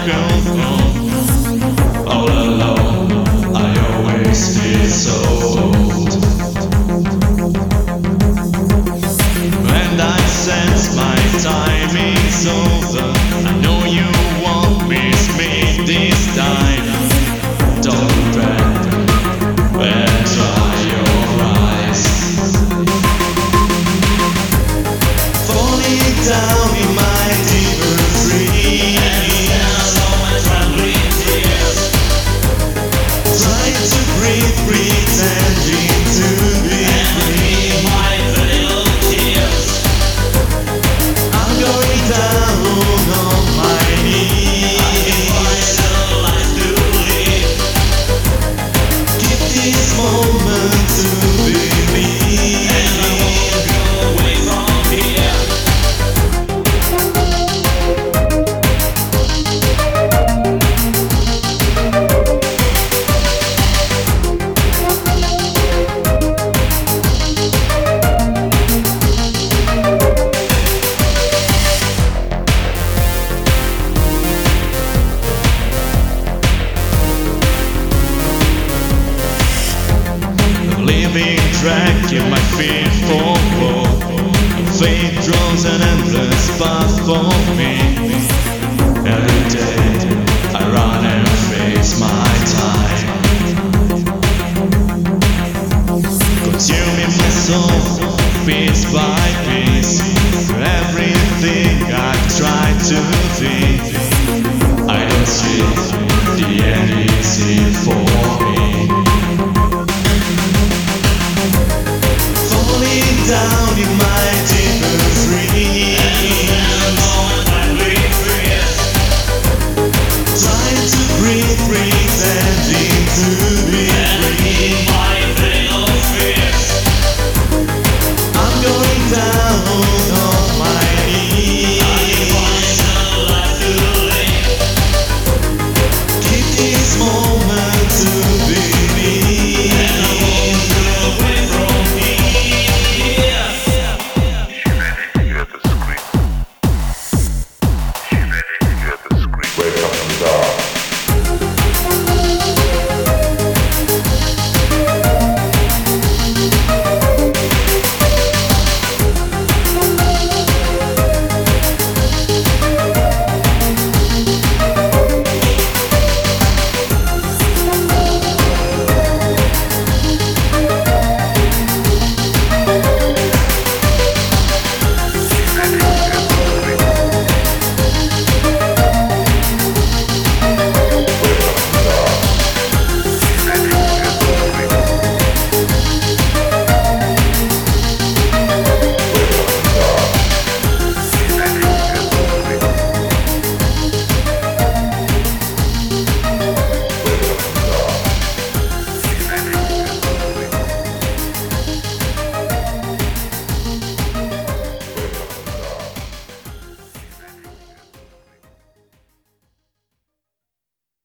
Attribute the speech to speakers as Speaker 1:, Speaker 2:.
Speaker 1: go home. All alone, I always feel so old. And I sense my time is over. I know you won't miss me this time. Don't look back and dry your eyes. Falling down in my deeper dreams, trying to breathe, pretending to be free. I'm going down on my knees. Keep this moment to believe. Living track in my feet for war. Fate draws an endless path for me. Every day I run and face my time, consuming my soul piece by piece. Everything I try to be.